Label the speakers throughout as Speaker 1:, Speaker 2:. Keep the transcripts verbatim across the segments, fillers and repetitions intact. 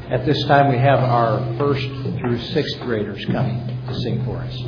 Speaker 1: At this time, we have our first through sixth graders coming to sing for us.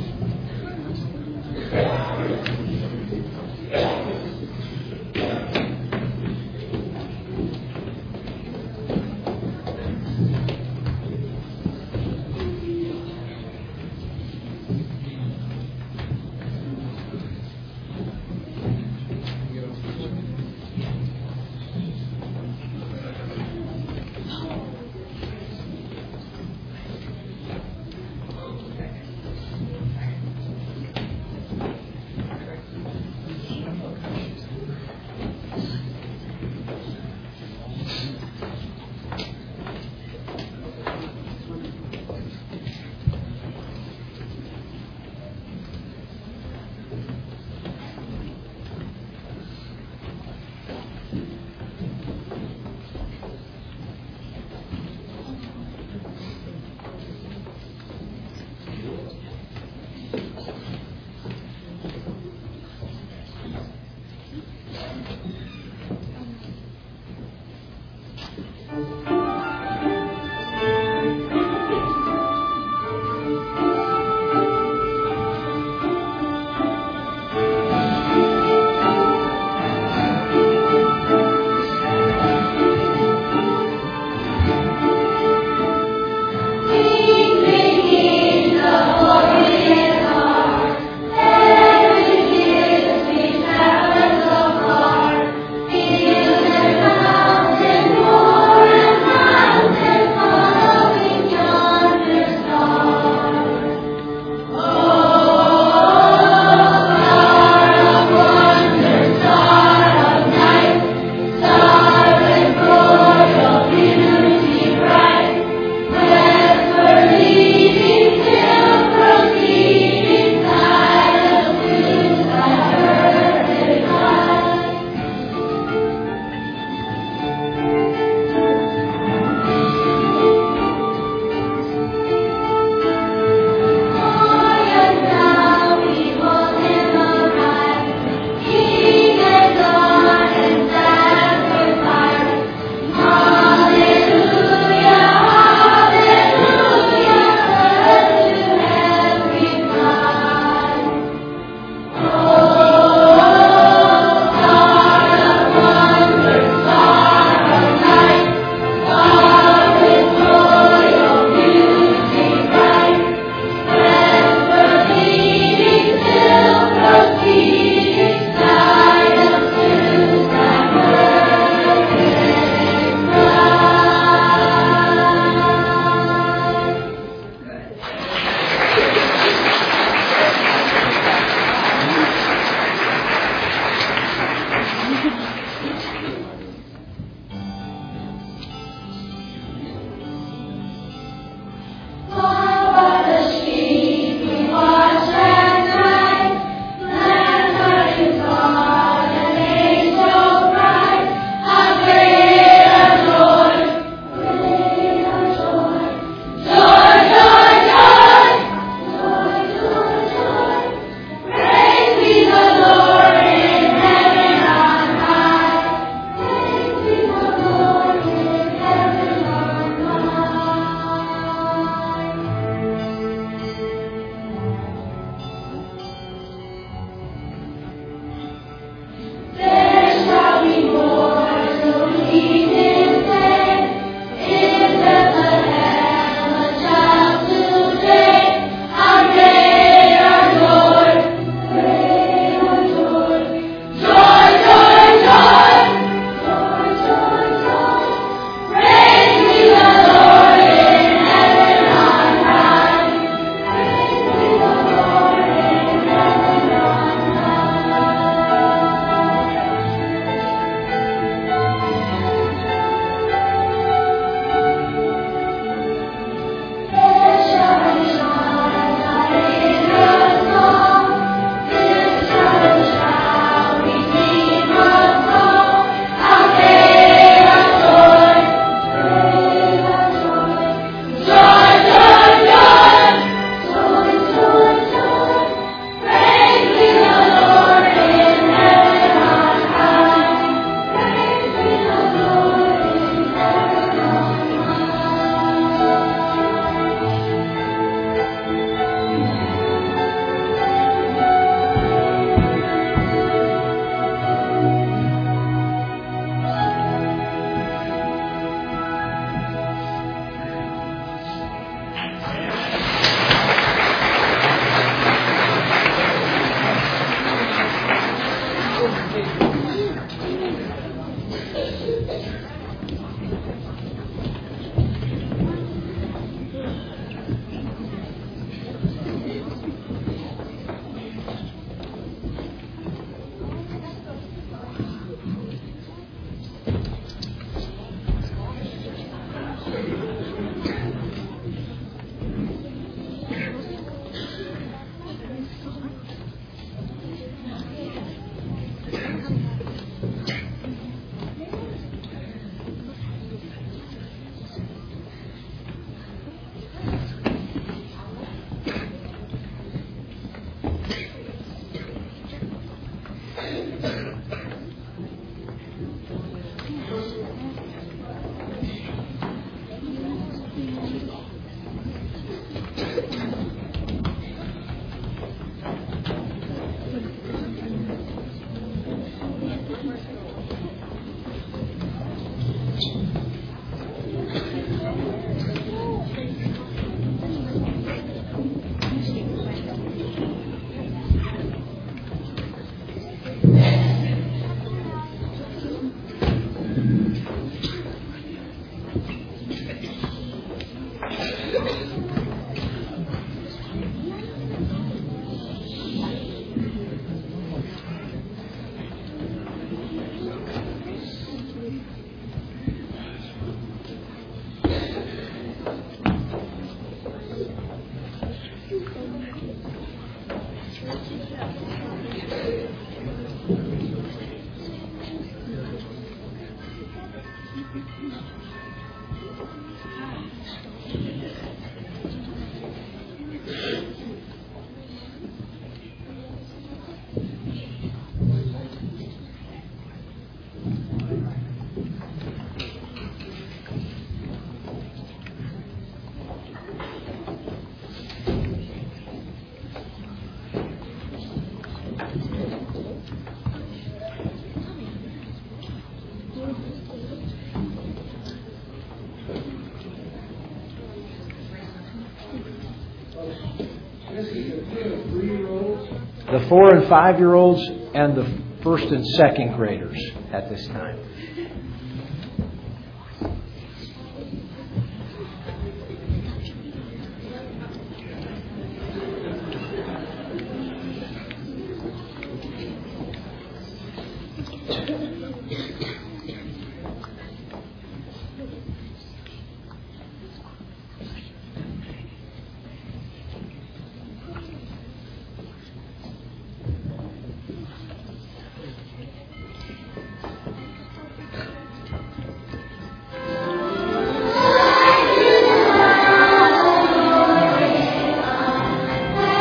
Speaker 1: The four and five-year-olds and the first and second graders at this time.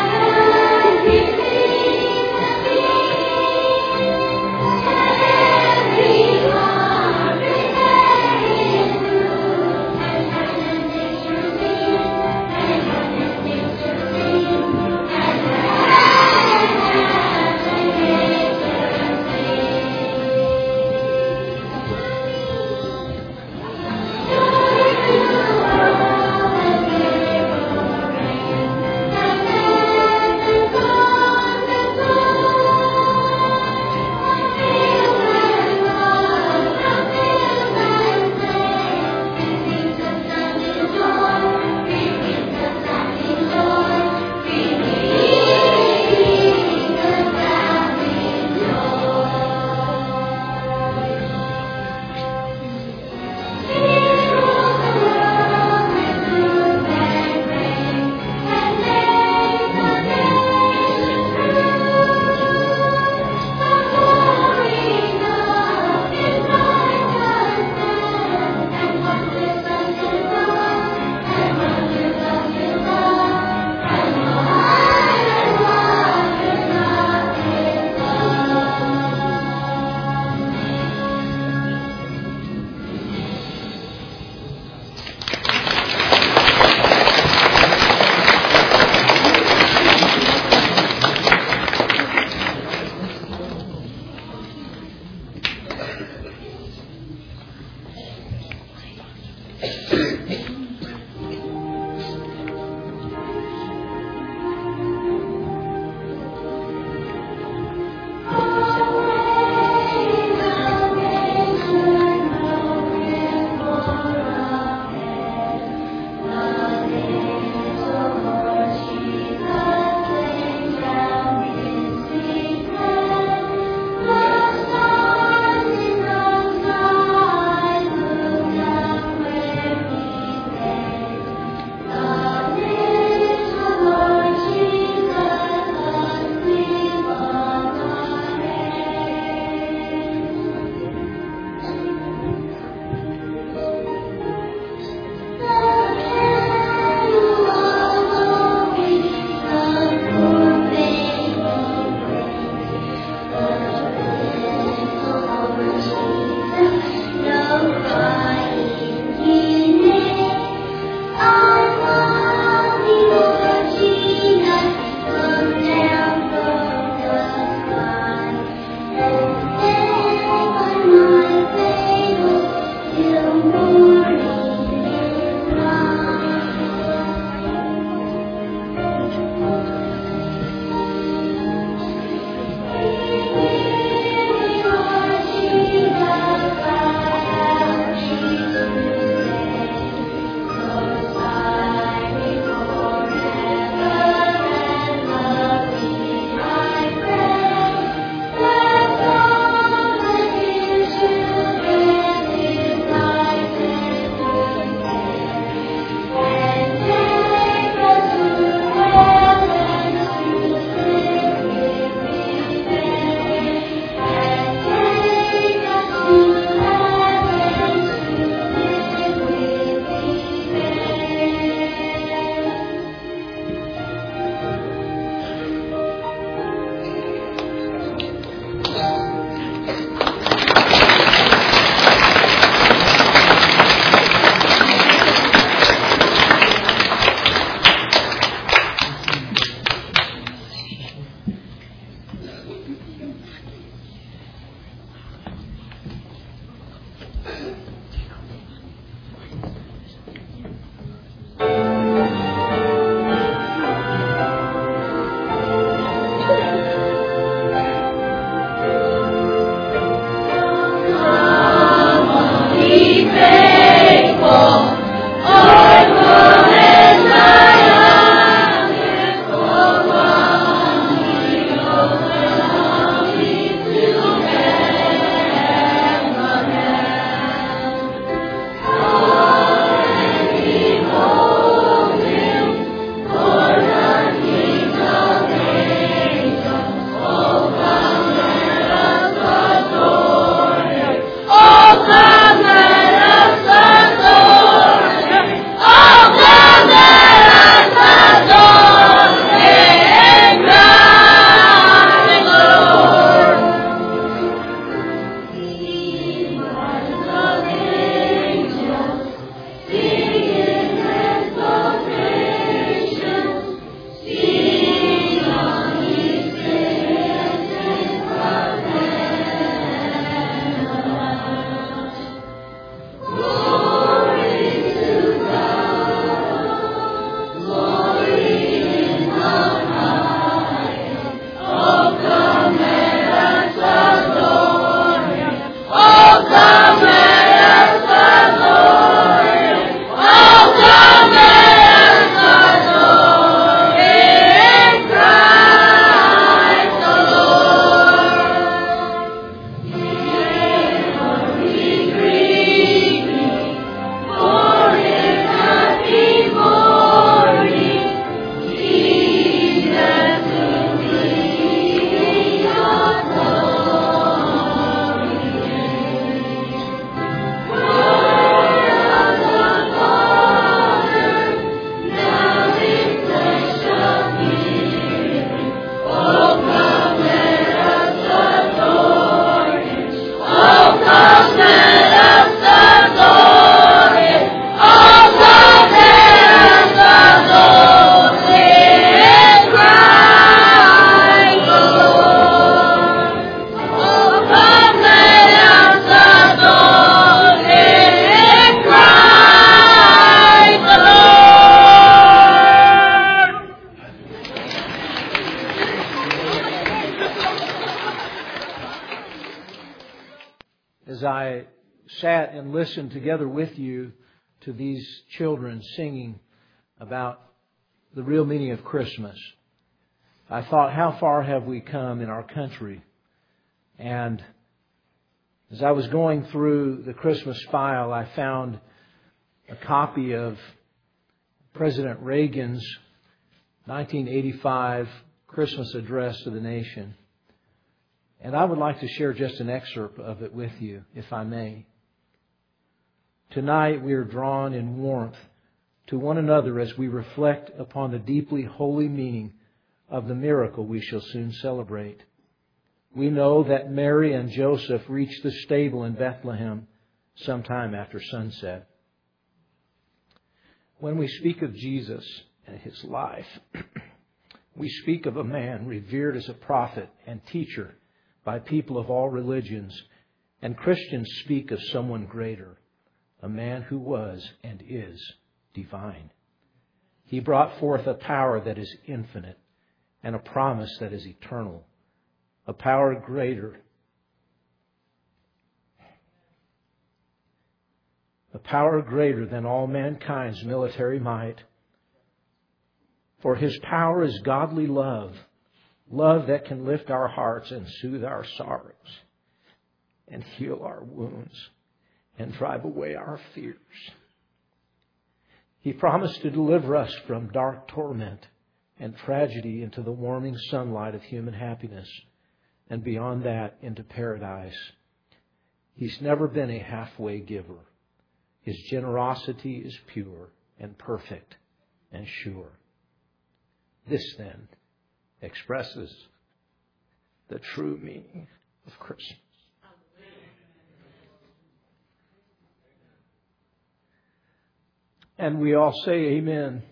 Speaker 2: Thank you.
Speaker 1: I sat and listened together with you to these children singing about the real meaning of Christmas, I thought, how far have we come in our country? And as I was going through the Christmas file, I found a copy of President Reagan's nineteen eighty-five Christmas address to the nation. And I would like to share just an excerpt of it with you, if I may. Tonight we are drawn in warmth to one another as we reflect upon the deeply holy meaning of the miracle we shall soon celebrate. We know that Mary and Joseph reached the stable in Bethlehem sometime after sunset. When we speak of Jesus and His life, we speak of a man revered as a prophet and teacher by people of all religions, and Christians speak of someone greater, a man who was and is divine. He brought forth a power that is infinite and a promise that is eternal, a power greater, a power greater than all mankind's military might. For His power is godly love, love that can lift our hearts and soothe our sorrows and heal our wounds and drive away our fears. He promised to deliver us from dark torment and tragedy into the warming sunlight of human happiness, and beyond that into paradise. He's never been a halfway giver. His generosity is pure and perfect and sure. This, then, expresses the true meaning of Christmas. And we all say amen.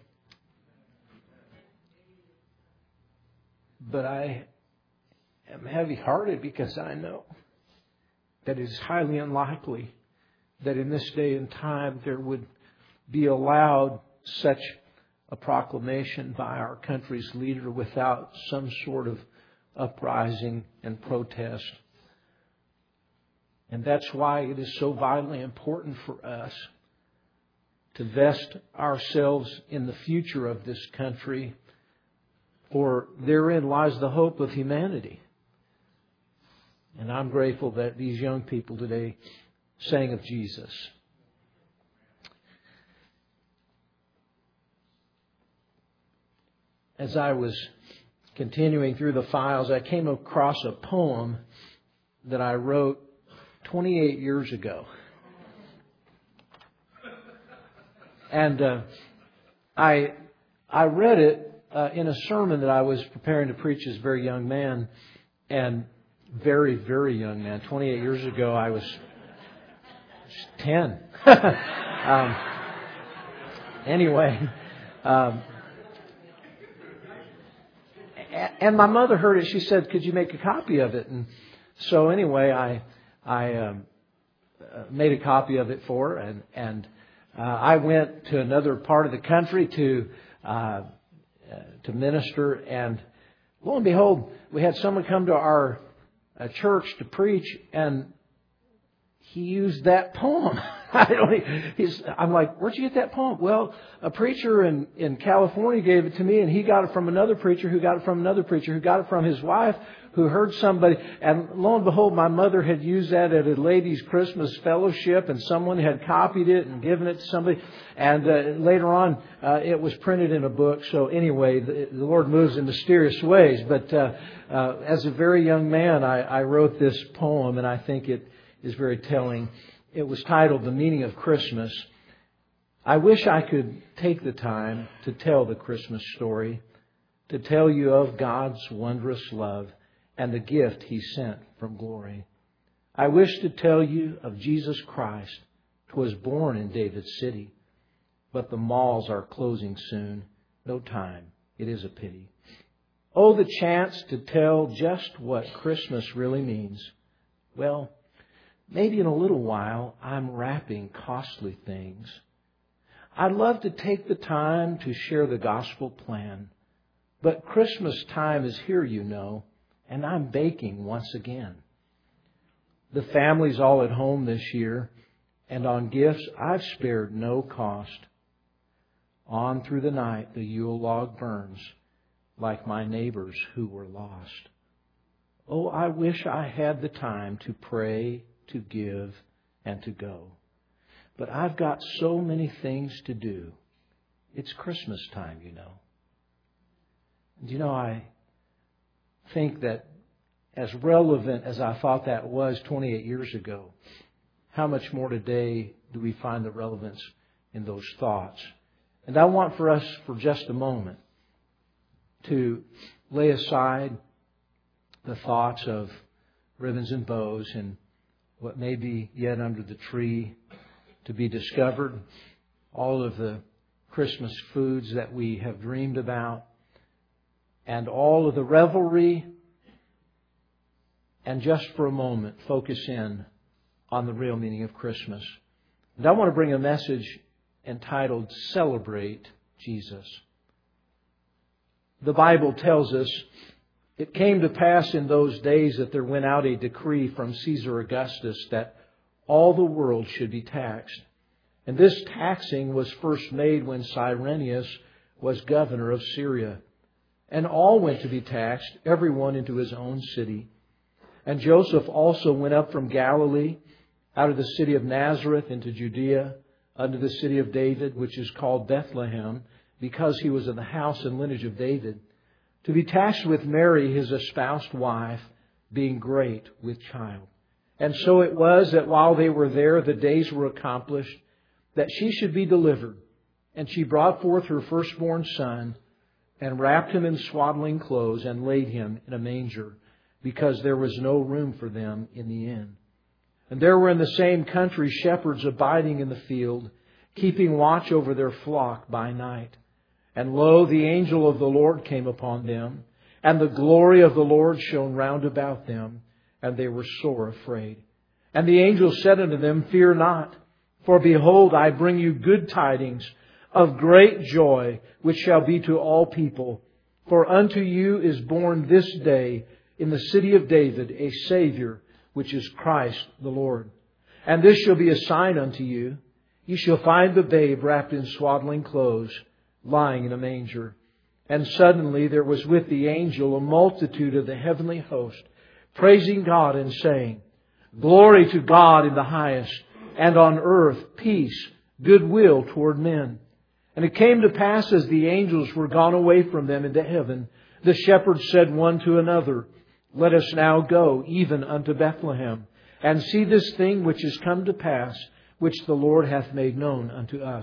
Speaker 1: But I am heavy-hearted because I know that it is highly unlikely that in this day and time there would be allowed such a proclamation by our country's leader without some sort of uprising and protest. And that's why it is so vitally important for us to vest ourselves in the future of this country, for therein lies the hope of humanity. And I'm grateful that these young people today sang of Jesus. As I was continuing through the files, I came across a poem that I wrote twenty-eight years ago. And uh, I I read it uh, in a sermon that I was preparing to preach as a very young man, and very, very young man. twenty-eight years ago, I was ten. um, anyway, um, and my mother heard it. She said, "Could you make a copy of it?" And so anyway, I I um, uh, made a copy of it for her, and and. Uh, I went to another part of the country to uh, uh, to minister, and lo and behold, we had someone come to our uh, church to preach, and he used that poem. I don't. He's. I'm like, where'd you get that poem? Well, a preacher in in California gave it to me, and he got it from another preacher, who got it from another preacher, who got it from his wife, who heard somebody. And lo and behold, my mother had used that at a ladies' Christmas fellowship, and someone had copied it and given it to somebody. And uh, later on, uh, it was printed in a book. So anyway, the, the Lord moves in mysterious ways. But uh, uh, as a very young man, I, I wrote this poem, and I think it is very telling. It was titled "The Meaning of Christmas." I wish I could take the time to tell the Christmas story, to tell you of God's wondrous love and the gift He sent from glory. I wish to tell you of Jesus Christ, who was born in David's city. But the malls are closing soon. No time. It is a pity. Oh, the chance to tell just what Christmas really means. Well, maybe in a little while I'm wrapping costly things. I'd love to take the time to share the gospel plan. But Christmas time is here, you know, and I'm baking once again. the family's all at home this year, and on gifts I've spared no cost. On through the night the Yule log burns, like my neighbors who were lost. Oh, I wish I had the time to pray, to give, and to go. But I've got so many things to do. It's Christmas time, you know. And you know, I think that as relevant as I thought that was twenty-eight years ago, how much more today do we find the relevance in those thoughts? And I want for us, for just a moment, to lay aside the thoughts of ribbons and bows and what may be yet under the tree to be discovered, all of the Christmas foods that we have dreamed about, and all of the revelry, and just for a moment focus in on the real meaning of Christmas. And I want to bring a message entitled, Celebrate Jesus. The Bible tells us, it came to pass in those days that there went out a decree from Caesar Augustus that all the world should be taxed. And this taxing was first made when Cyrenius was governor of Syria. And all went to be taxed, everyone into his own city. And Joseph also went up from Galilee, out of the city of Nazareth into Judea, unto the city of David, which is called Bethlehem, because he was of the house and lineage of David, to be taxed with Mary, his espoused wife, being great with child. And so it was that while they were there, the days were accomplished, that she should be delivered. And she brought forth her firstborn son, and wrapped him in swaddling clothes, and laid him in a manger, because there was no room for them in the inn. And there were in the same country shepherds abiding in the field, keeping watch over their flock by night. And lo, the angel of the Lord came upon them, and the glory of the Lord shone round about them, and they were sore afraid. And the angel said unto them, Fear not, for behold, I bring you good tidings of great joy, which shall be to all people. For unto you is born this day in the city of David a Savior, which is Christ the Lord. And this shall be a sign unto you. You shall find the babe wrapped in swaddling clothes, lying in a manger. And suddenly there was with the angel a multitude of the heavenly host, praising God and saying, Glory to God in the highest, and on earth peace, goodwill toward men. And it came to pass as the angels were gone away from them into heaven, the shepherds said one to another, Let us now go even unto Bethlehem, and see this thing which is come to pass, which the Lord hath made known unto us.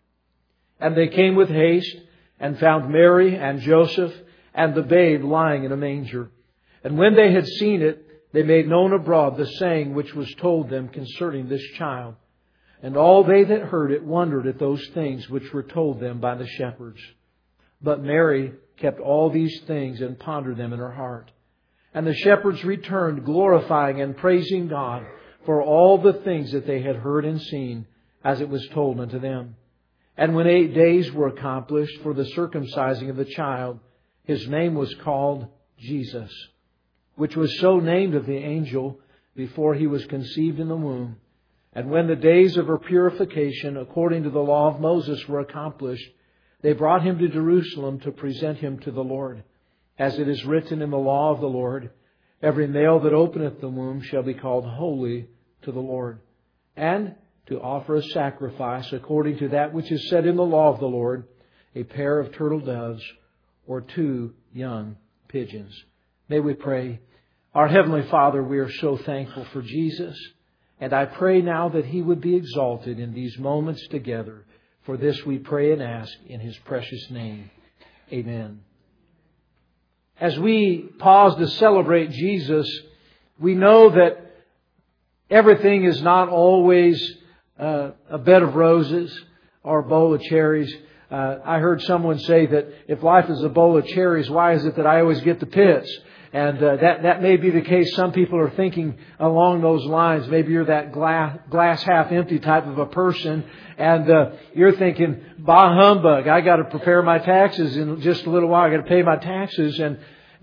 Speaker 1: And they came with haste, and found Mary and Joseph, and the babe lying in a manger. And when they had seen it, they made known abroad the saying which was told them concerning this child. And all they that heard it wondered at those things which were told them by the shepherds. But Mary kept all these things and pondered them in her heart. And the shepherds returned, glorifying and praising God for all the things that they had heard and seen, as it was told unto them. And when eight days were accomplished for the circumcising of the child, his name was called Jesus, which was so named of the angel before he was conceived in the womb. And when the days of her purification, according to the law of Moses, were accomplished, they brought him to Jerusalem to present him to the Lord. As it is written in the law of the Lord, Every male that openeth the womb shall be called holy to the Lord. And to offer a sacrifice according to that which is said in the law of the Lord, a pair of turtle doves or two young pigeons. May we pray. Our Heavenly Father, we are so thankful for Jesus. And I pray now that He would be exalted in these moments together. For this we pray and ask in His precious name. Amen. As we pause to celebrate Jesus, we know that everything is not always uh, a bed of roses or a bowl of cherries. Uh, I heard someone say that if life is a bowl of cherries, why is it that I always get the pits? And uh, that, that may be the case. Some people are thinking along those lines. Maybe you're that glass, glass half empty type of a person. And uh, you're thinking, bah humbug, I got to prepare my taxes in just a little while. I got to pay my taxes. And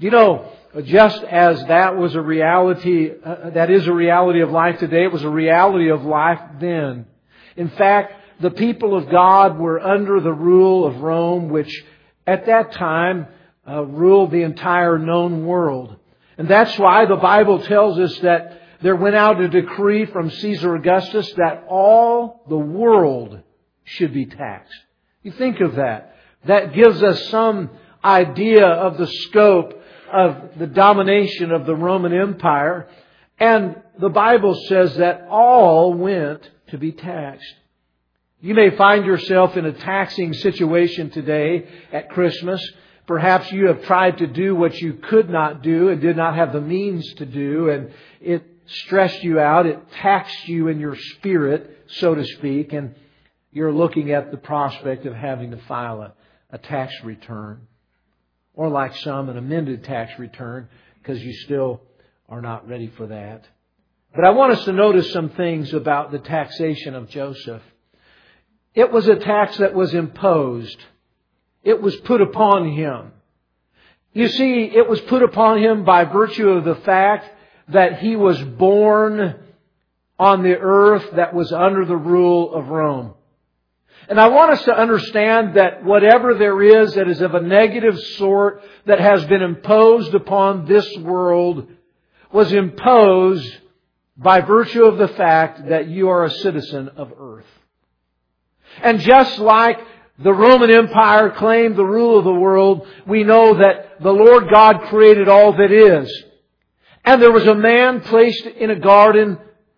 Speaker 1: You know, just as that was a reality, uh, that is a reality of life today, it was a reality of life then. In fact, the people of God were under the rule of Rome, which at that time uh, ruled the entire known world. And that's why the Bible tells us that there went out a decree from Caesar Augustus that all the world should be taxed. You think of that. That gives us some idea of the scope of the domination of the Roman Empire. And the Bible says that all went to be taxed. You may find yourself in a taxing situation today at Christmas. Perhaps you have tried to do what you could not do and did not have the means to do, and it stressed you out. It taxed you in your spirit, so to speak, and you're looking at the prospect of having to file a, a tax return. Or like some, an amended tax return, because you still are not ready for that. But I want us to notice some things about the taxation of Joseph. It was a tax that was imposed. It was put upon him. You see, it was put upon him by virtue of the fact that he was born on the earth that was under the rule of Rome. And I want us to understand that whatever there is that is of a negative sort that has been imposed upon this world was imposed by virtue of the fact that you are a citizen of earth. And just like the Roman Empire claimed the rule of the world, we know that the Lord God created all that is. And there was a man placed in a garden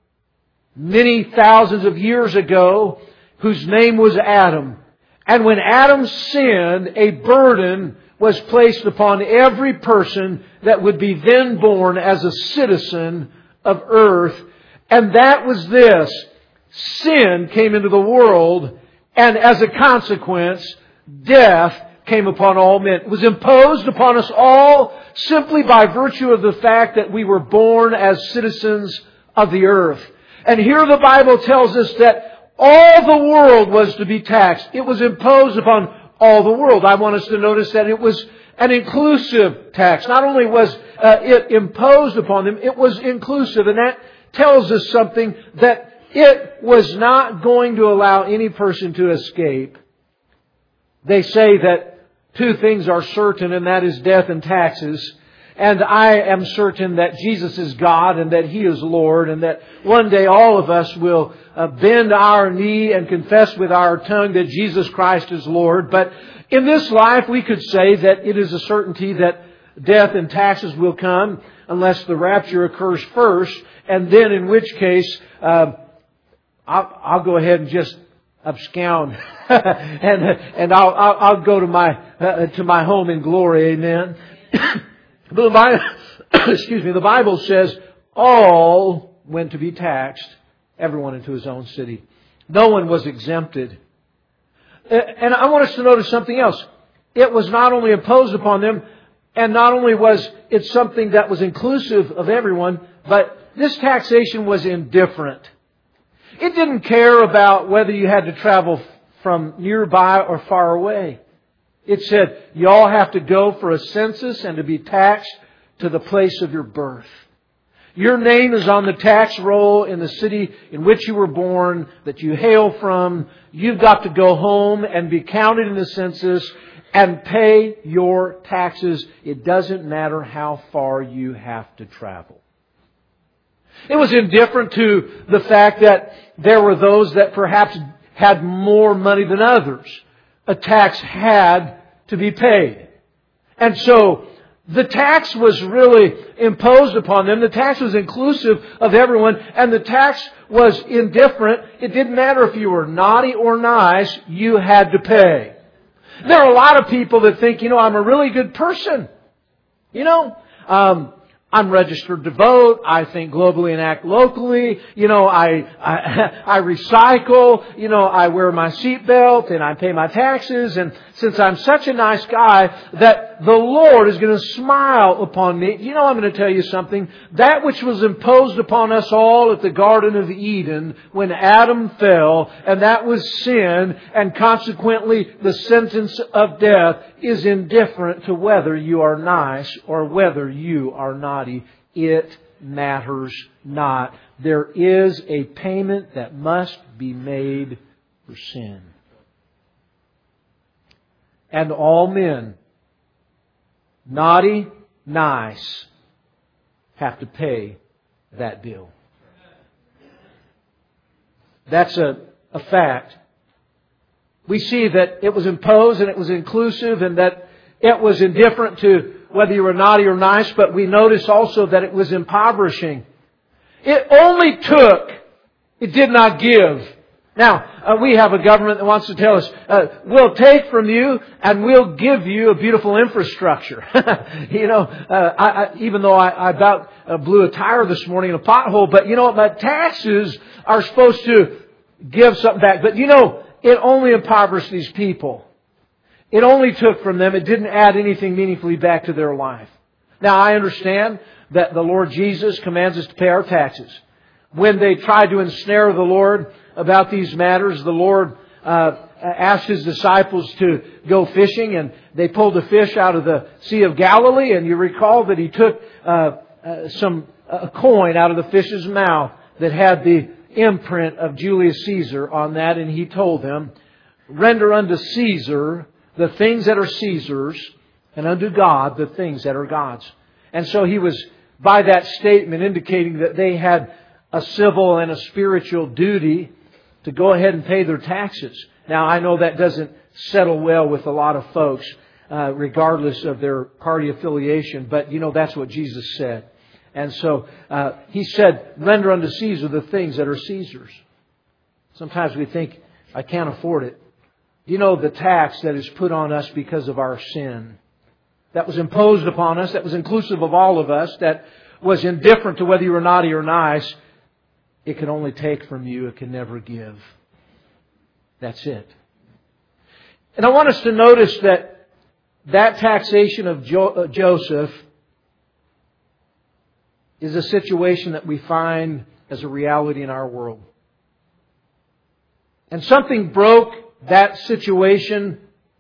Speaker 1: many thousands of years ago whose name was Adam. And when Adam sinned, a burden was placed upon every person that would be then born as a citizen of earth. And that was this: sin came into the world, and as a consequence, death came upon all men. It was imposed upon us all simply by virtue of the fact that we were born as citizens of the earth. And here the Bible tells us that all the world was to be taxed. It was imposed upon all the world. I want us to notice that it was an inclusive tax. Not only was uh, it imposed upon them, it was inclusive. And that tells us something, that it was not going to allow any person to escape. They say that two things are certain, and that is death and taxes. And I am certain that Jesus is God and that He is Lord, and that one day all of us will uh, bend our knee and confess with our tongue that Jesus Christ is Lord. But in this life, we could say that it is a certainty that death and taxes will come unless the rapture occurs first, and then in which case uh, I'll, I'll go ahead and just abscond and and I'll, I'll I'll go to my uh, to my home in glory. Amen. But the Bible, excuse me, the Bible says all went to be taxed, everyone into his own city. No one was exempted. And I want us to notice something else. It was not only imposed upon them, and not only was it something that was inclusive of everyone, but this taxation was indifferent. It didn't care about whether you had to travel from nearby or far away. It said, you all have to go for a census and to be taxed to the place of your birth. Your name is on the tax roll in the city in which you were born, that you hail from. You've got to go home and be counted in the census and pay your taxes. It doesn't matter how far you have to travel. It was indifferent to the fact that there were those that perhaps had more money than others. A tax had to be paid. And so the tax was really imposed upon them. The tax was inclusive of everyone, and the tax was indifferent. It didn't matter if you were naughty or nice, you had to pay. There are a lot of people that think, you know, I'm a really good person. You know, um, I'm registered to vote. I think globally and act locally. You know, I, I, I recycle. You know, I wear my seatbelt and I pay my taxes. And since I'm such a nice guy, that the Lord is going to smile upon me. You know, I'm going to tell you something. That which was imposed upon us all at the Garden of Eden when Adam fell, and that was sin, and consequently the sentence of death, is indifferent to whether you are nice or whether you are naughty. It matters not. There is a payment that must be made for sin. And all men, naughty, nice, have to pay that bill. That's a, a fact. We see that it was imposed and it was inclusive and that it was indifferent to whether you were naughty or nice, but we notice also that it was impoverishing. It only took, it did not give. Now, uh, we have a government that wants to tell us, uh, we'll take from you and we'll give you a beautiful infrastructure. you know, uh, I, I, even though I, I about uh, blew a tire this morning in a pothole, but you know what, my taxes are supposed to give something back. But you know, it only impoverished these people. It only took from them. It didn't add anything meaningfully back to their life. Now, I understand that the Lord Jesus commands us to pay our taxes. When they tried to ensnare the Lord about these matters, the Lord uh, asked His disciples to go fishing, and they pulled a fish out of the Sea of Galilee. And you recall that He took uh, uh, some a coin out of the fish's mouth that had the imprint of Julius Caesar on that, and He told them, "Render unto Caesar the things that are Caesar's, and unto God the things that are God's." And so He was, by that statement, indicating that they had a civil and a spiritual duty to go ahead and pay their taxes. Now, I know that doesn't settle well with a lot of folks, uh, regardless of their party affiliation, but you know, that's what Jesus said. And so uh, He said, "Render unto Caesar the things that are Caesar's." Sometimes we think, I can't afford it. You know, the tax that is put on us because of our sin, that was imposed upon us, that was inclusive of all of us, that was indifferent to whether you were naughty or nice, it can only take from you, it can never give. That's it. And I want us to notice that that taxation of jo- uh, Joseph is a situation that we find as a reality in our world. And something broke that situation.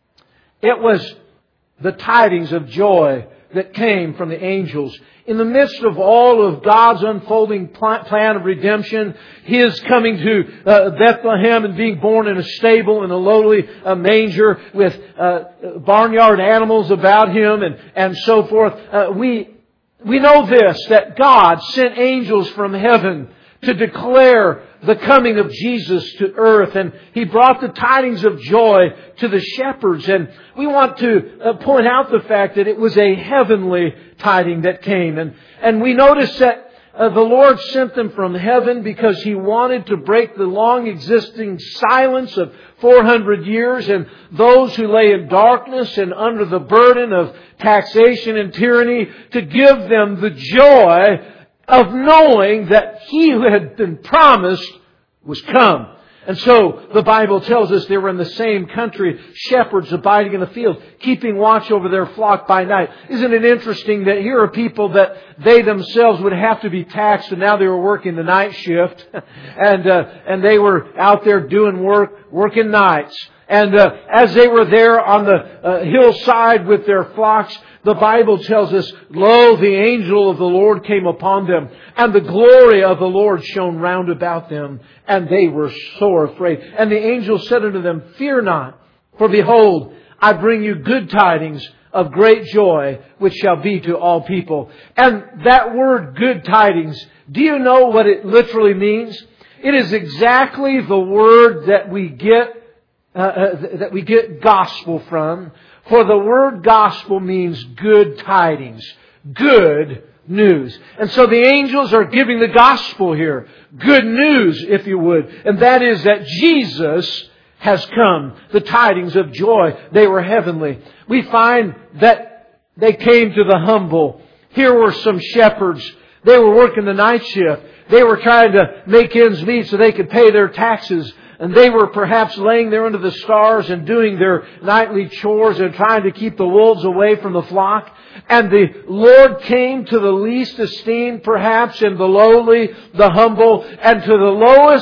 Speaker 1: It was the tidings of joy that came from the angels. In the midst of all of God's unfolding plan of redemption, His coming to uh, Bethlehem and being born in a stable in a lowly uh, manger with uh, barnyard animals about Him and, and so forth. Uh, we We know this, that God sent angels from heaven to declare the coming of Jesus to earth. And He brought the tidings of joy to the shepherds. And we want to uh, point out the fact that it was a heavenly tiding that came. And, and we notice that uh, the Lord sent them from heaven because He wanted to break the long existing silence of four hundred years, and those who lay in darkness and under the burden of taxation and tyranny, to give them the joy of knowing that He who had been promised was come. And so the Bible tells us they were in the same country, shepherds abiding in the field, keeping watch over their flock by night. Isn't it interesting that here are people that they themselves would have to be taxed, and now they were working the night shift, and uh, and they were out there doing work, working nights. And uh, as they were there on the uh, hillside with their flocks, the Bible tells us, "Lo, the angel of the Lord came upon them, and the glory of the Lord shone round about them, and they were sore afraid. And the angel said unto them, Fear not, for behold, I bring you good tidings of great joy, which shall be to all people." And that word, good tidings, do you know what it literally means? It is exactly the word that we get Uh, uh, that we get gospel from. For the word gospel means good tidings, good news. And so the angels are giving the gospel here. Good news, if you would. And that is that Jesus has come. The tidings of joy. They were heavenly. We find that they came to the humble. Here were some shepherds. They were working the night shift. They were trying to make ends meet so they could pay their taxes. And they were perhaps laying there under the stars and doing their nightly chores and trying to keep the wolves away from the flock. And the Lord came to the least esteemed, perhaps, and the lowly, the humble, and to the lowest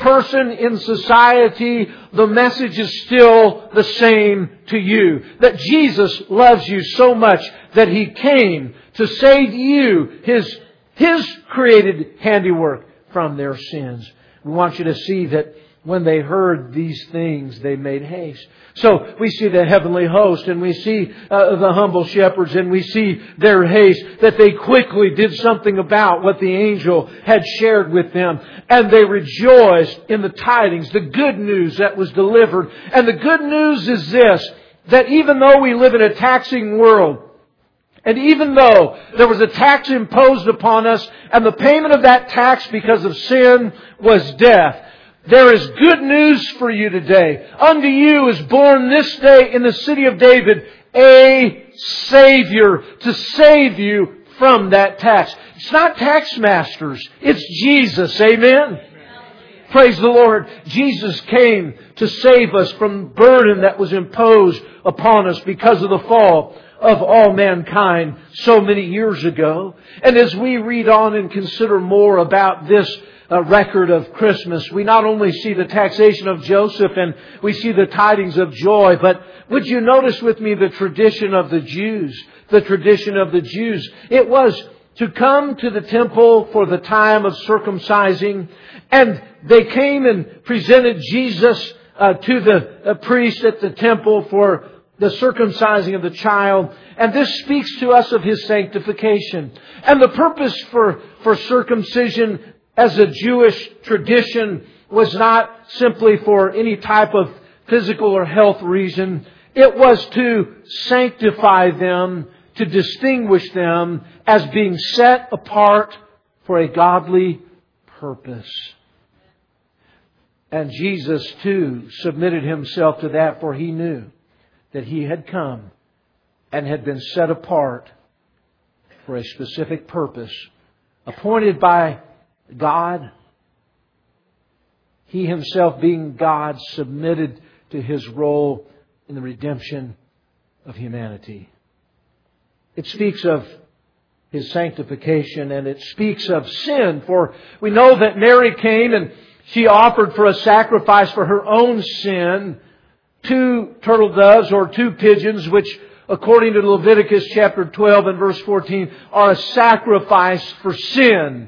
Speaker 1: person in society, the message is still the same to you. That Jesus loves you so much that He came to save you, His, His created handiwork, from their sins. We want you to see that when they heard these things, they made haste. So we see the heavenly host, and we see uh, the humble shepherds, and we see their haste, that they quickly did something about what the angel had shared with them. And they rejoiced in the tidings, the good news that was delivered. And the good news is this, that even though we live in a taxing world, and even though there was a tax imposed upon us, and the payment of that tax because of sin was death, there is good news for you today. Unto you is born this day in the city of David a Savior to save you from that tax. It's not tax masters. It's Jesus. Amen? Praise the Lord. Jesus came to save us from the burden that was imposed upon us because of the fall of all mankind so many years ago. And as we read on and consider more about this A record of Christmas, we not only see the taxation of Joseph and we see the tidings of joy, but would you notice with me the tradition of the Jews? The tradition of the Jews. It was to come to the temple for the time of circumcising, and they came and presented Jesus uh, to the uh, priest at the temple for the circumcising of the child. And this speaks to us of His sanctification. And the purpose for, for circumcision as a Jewish tradition was not simply for any type of physical or health reason. It was to sanctify them, to distinguish them as being set apart for a godly purpose. And Jesus too submitted Himself to that, for He knew that He had come and had been set apart for a specific purpose, appointed by God. He Himself, being God, submitted to His role in the redemption of humanity. It speaks of His sanctification, and it speaks of sin. For we know that Mary came and she offered for a sacrifice for her own sin two turtle doves or two pigeons, which according to Leviticus chapter twelve and verse fourteen are a sacrifice for sin.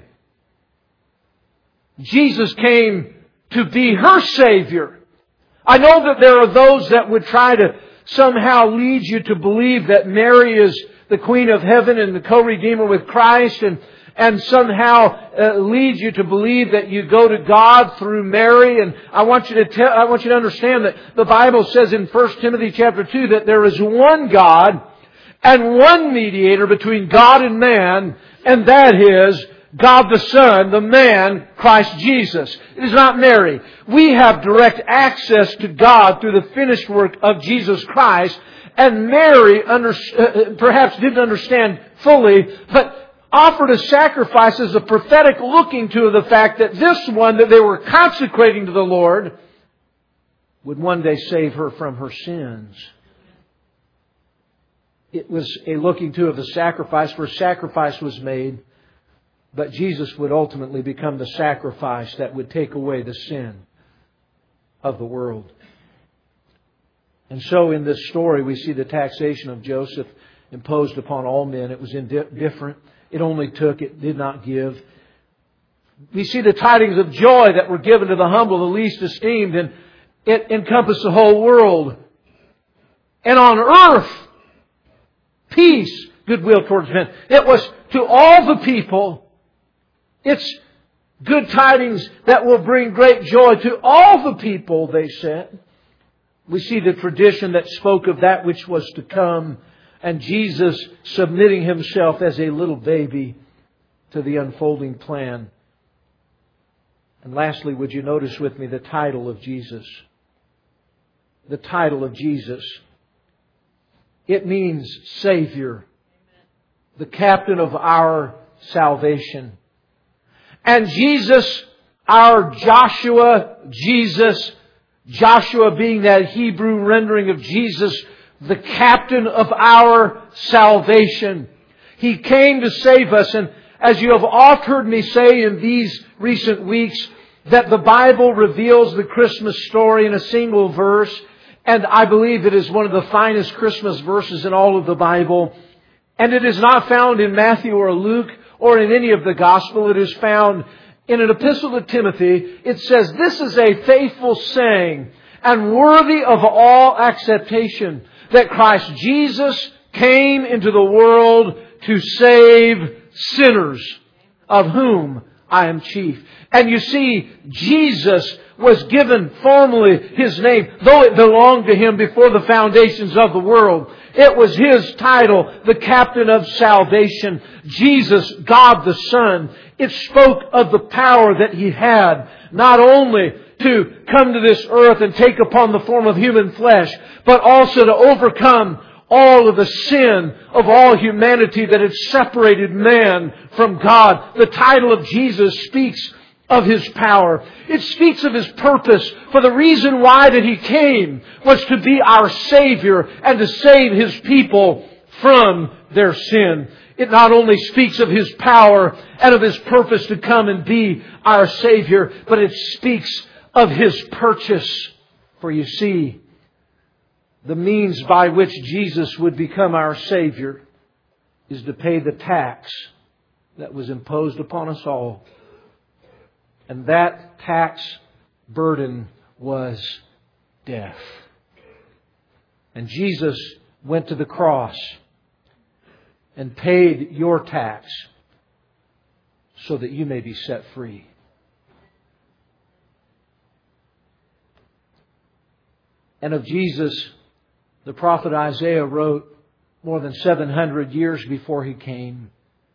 Speaker 1: Jesus came to be her Savior. I know that there are those that would try to somehow lead you to believe that Mary is the Queen of Heaven and the co-redeemer with Christ, and, and somehow uh, lead you to believe that you go to God through Mary. And I want you to tell, I want you to understand that the Bible says in First Timothy chapter two that there is one God and one mediator between God and man, and that is God the Son, the man, Christ Jesus. It is not Mary. We have direct access to God through the finished work of Jesus Christ. And Mary under, uh, perhaps didn't understand fully, but offered a sacrifice as a prophetic looking to the fact that this one that they were consecrating to the Lord would one day save her from her sins. It was a looking to of the sacrifice, for sacrifice was made. But Jesus would ultimately become the sacrifice that would take away the sin of the world. And so in this story we see the taxation of Joseph imposed upon all men. It was indifferent. It only took, it did not give. We see the tidings of joy that were given to the humble, the least esteemed, and it encompassed the whole world. And on earth, peace, goodwill towards men. It was to all the people. It's good tidings that will bring great joy to all the people, they said. We see the tradition that spoke of that which was to come, and Jesus submitting Himself as a little baby to the unfolding plan. And lastly, would you notice with me the title of Jesus? The title of Jesus. It means Savior, the captain of our salvation. And Jesus, our Joshua, Jesus, Joshua being that Hebrew rendering of Jesus, the captain of our salvation. He came to save us. And as you have oft heard me say in these recent weeks, that the Bible reveals the Christmas story in a single verse, and I believe it is one of the finest Christmas verses in all of the Bible. And it is not found in Matthew or Luke or in any of the Gospel. It is found in an epistle to Timothy. It says, "This is a faithful saying and worthy of all acceptation, that Christ Jesus came into the world to save sinners, of whom I am chief." And you see, Jesus was given formally His name, though it belonged to Him before the foundations of the world. It was His title, the Captain of Salvation. Jesus, God the Son. It spoke of the power that He had, not only to come to this earth and take upon the form of human flesh, but also to overcome all of the sin of all humanity that had separated man from God. The title of Jesus speaks of His power. It speaks of His purpose. For the reason why that He came was to be our Savior and to save His people from their sin. It not only speaks of His power and of His purpose to come and be our Savior, but it speaks of His purchase. For you see, the means by which Jesus would become our Savior is to pay the tax that was imposed upon us all. And that tax burden was death. And Jesus went to the cross and paid your tax so that you may be set free. And of Jesus, the prophet Isaiah wrote more than seven hundred years before He came,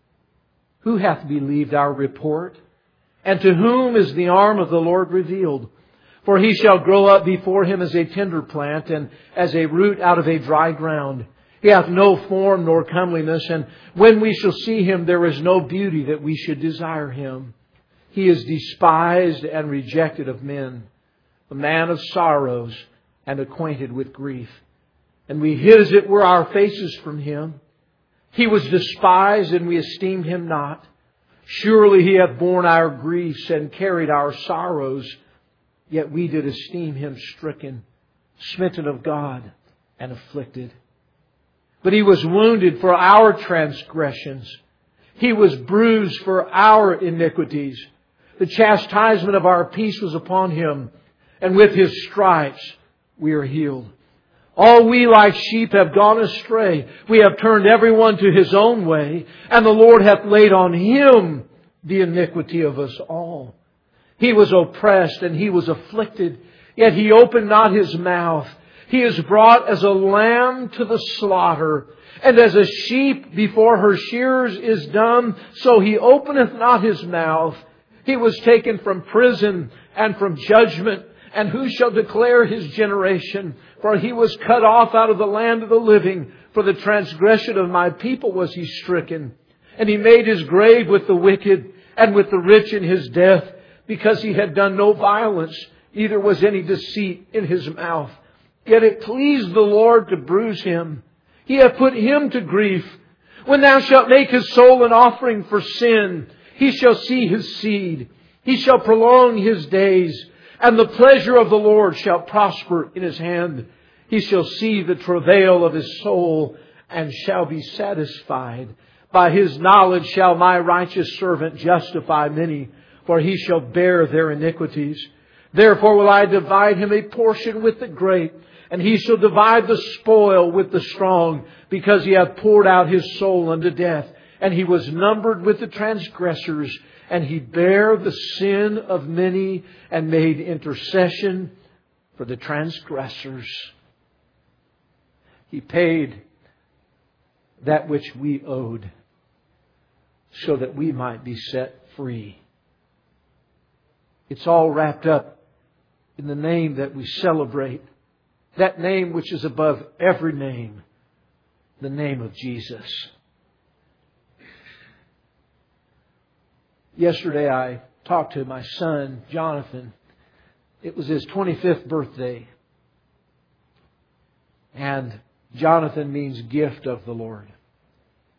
Speaker 1: "Who hath believed our report? And to whom is the arm of the Lord revealed? For He shall grow up before Him as a tender plant, and as a root out of a dry ground. He hath no form nor comeliness, and when we shall see Him, there is no beauty that we should desire Him. He is despised and rejected of men, a man of sorrows and acquainted with grief. And we hid as it were our faces from Him. He was despised, and we esteemed Him not. Surely He hath borne our griefs and carried our sorrows. Yet we did esteem Him stricken, smitten of God, and afflicted. But He was wounded for our transgressions. He was bruised for our iniquities. The chastisement of our peace was upon Him, and with His stripes we are healed. All we like sheep have gone astray. We have turned everyone to his own way, and the Lord hath laid on Him the iniquity of us all. He was oppressed and He was afflicted, yet He opened not His mouth. He is brought as a lamb to the slaughter, and as a sheep before her shearers is dumb, so He openeth not His mouth. He was taken from prison and from judgment. And who shall declare His generation? For He was cut off out of the land of the living. For the transgression of my people was He stricken. And He made His grave with the wicked and with the rich in His death, because He had done no violence, neither was any deceit in His mouth. Yet it pleased the Lord to bruise Him. He hath put Him to grief. When thou shalt make His soul an offering for sin, He shall see His seed. He shall prolong His days. And the pleasure of the Lord shall prosper in His hand. He shall see the travail of His soul, and shall be satisfied. By His knowledge shall my righteous servant justify many, for he shall bear their iniquities. Therefore will I divide him a portion with the great, and he shall divide the spoil with the strong, because he hath poured out his soul unto death. And he was numbered with the transgressors, and He bare the sin of many, and made intercession for the transgressors. He paid that which we owed, so that we might be set free. It's all wrapped up in the name that we celebrate. That name which is above every name. The name of Jesus. Yesterday I talked to my son, Jonathan. It was his twenty-fifth birthday. And Jonathan means gift of the Lord.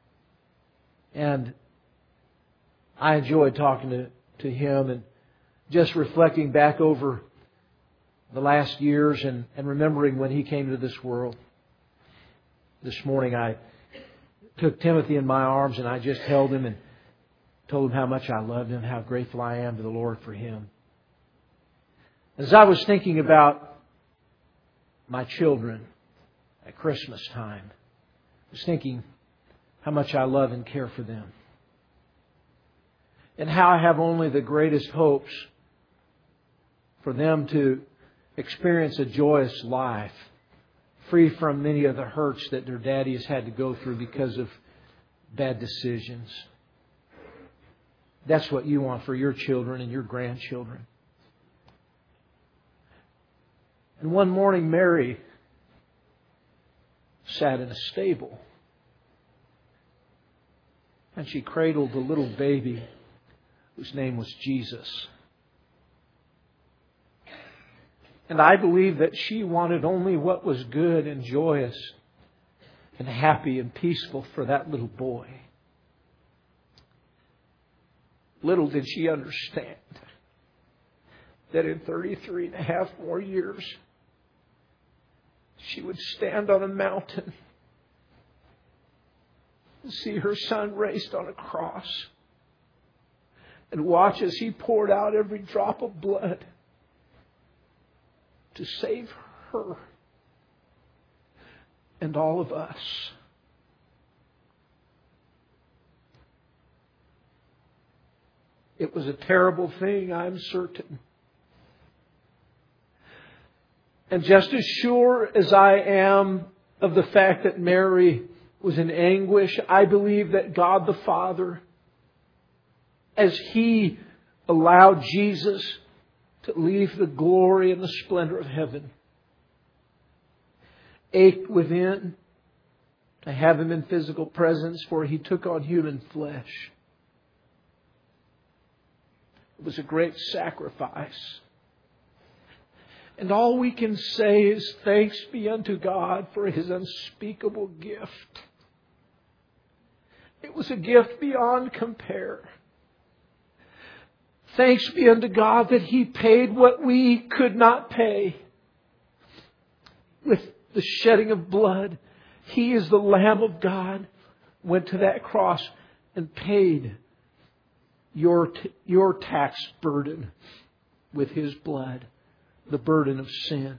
Speaker 1: And I enjoyed talking to, to him and just reflecting back over the last years and, and remembering when he came to this world. This morning I took Timothy in my arms and I just held him and told him how much I loved him, how grateful I am to the Lord for him. As I was thinking about my children at Christmas time, I was thinking how much I love and care for them. And how I have only the greatest hopes for them to experience a joyous life, free from many of the hurts that their daddy has had to go through because of bad decisions. That's what you want for your children and your grandchildren. And one morning, Mary sat in a stable and she cradled a little baby whose name was Jesus. And I believe that she wanted only what was good and joyous and happy and peaceful for that little boy. Little did she understand that in thirty-three and a half more years, she would stand on a mountain and see her son raised on a cross and watch as he poured out every drop of blood to save her and all of us. It was a terrible thing, I'm certain. And just as sure as I am of the fact that Mary was in anguish, I believe that God the Father, as He allowed Jesus to leave the glory and the splendor of heaven, ached within to have Him in physical presence, for He took on human flesh. It was a great sacrifice. And all we can say is thanks be unto God for His unspeakable gift. It was a gift beyond compare. Thanks be unto God that He paid what we could not pay. With the shedding of blood, He is the Lamb of God, went to that cross and paid your, t- your tax burden with His blood, the burden of sin.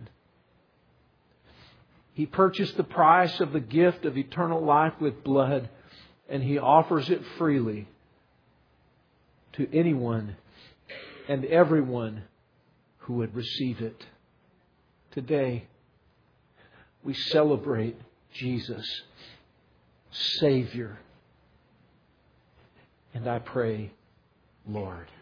Speaker 1: He purchased the price of the gift of eternal life with blood, and He offers it freely to anyone and everyone who would receive it. Today, we celebrate Jesus, Savior. And I pray, Lord,